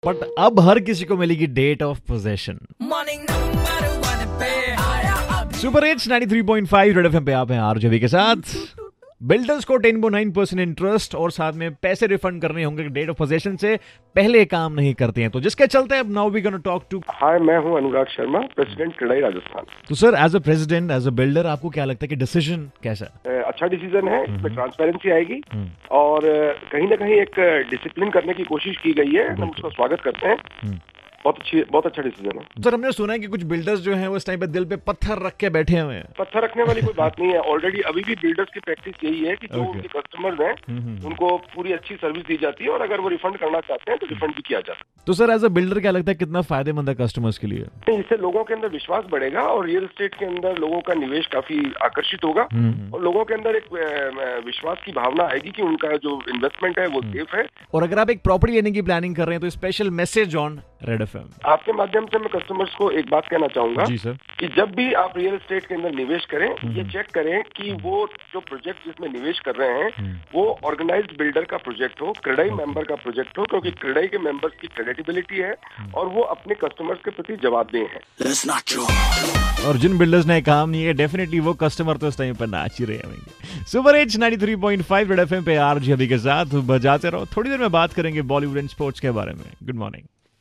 But अब हर किसी को मिलेगी date of possession. Super hits 93.5 Red FM पे आप हैं आरजेवी के साथ। बिल्डर्स को 10.9% इंटरेस्ट और साथ में पैसे रिफंड करने होंगे डेट ऑफ पोजेशन से पहले काम नहीं करते हैं, तो जिसके चलते अब now we gonna talk to. Hi, मैं हूं अनुराग शर्मा, प्रेसिडेंट क्रेडाई राजस्थान। तो sir, as a president, as a builder, आपको क्या लगता है कि डिसीजन कैसा है? अच्छा डिसीजन है, इसमें ट्रांसपेरेंसी आएगी और कहीं ना कहीं एक डिसिप्लिन करने की कोशिश की गई है, हम उसका स्वागत करते हैं। बहुत अच्छा डिसीजन है। सर, हमने सुना है कि कुछ बिल्डर्स जो हैं वो इस टाइम पे दिल पे पत्थर रख के बैठे हुए हैं। पत्थर रखने वाली कोई बात नहीं है। ऑलरेडी अभी भी बिल्डर्स की प्रैक्टिस यही है कि जो उनके कस्टमर्स हैं उनको पूरी अच्छी सर्विस दी जाती है और अगर वो रिफंड करना चाहते हैं तो रिफंड भी किया जाता है। तो सर, एज अ बिल्डर क्या लगता है कितना फायदेमंद है कस्टमर्स के लिए? इससे लोगों के अंदर विश्वास बढ़ेगा और रियल एस्टेट के अंदर लोगों का निवेश काफी आकर्षित होगा और लोगों के अंदर एक विश्वास की भावना आएगी कि उनका जो इन्वेस्टमेंट है वो सेफ है। और अगर आप एक प्रॉपर्टी लेने की प्लानिंग कर रहे हैं तो special message on Red FM. आपके माध्यम से मैं कस्टमर्स को एक बात कहना चाहूंगा जी सर, कि जब भी आप रियल एस्टेट के अंदर निवेश करें, ये चेक करें कि वो जो प्रोजेक्ट जिसमें निवेश कर रहे हैं वो ऑर्गेनाइज्ड बिल्डर का प्रोजेक्ट हो, क्रेडाई मेंबर का प्रोजेक्ट हो, क्योंकि क्रेडाई के मेंबर्स की क्रेडिटेबिलिटी है और वो अपने कस्टमर्स के प्रति जवाबदेह हैं। और जिन बिल्डर्स ने काम नहीं है डेफिनेटली वो कस्टमर तो इस टाइम पर नाच ही रहे होंगे। सुपर हिट्स 93.5 रेड एफएम पे आरजे अभी के साथ बजाते रहो। थोड़ी देर में बात करेंगे बॉलीवुड एंड स्पोर्ट्स के बारे में। Good morning.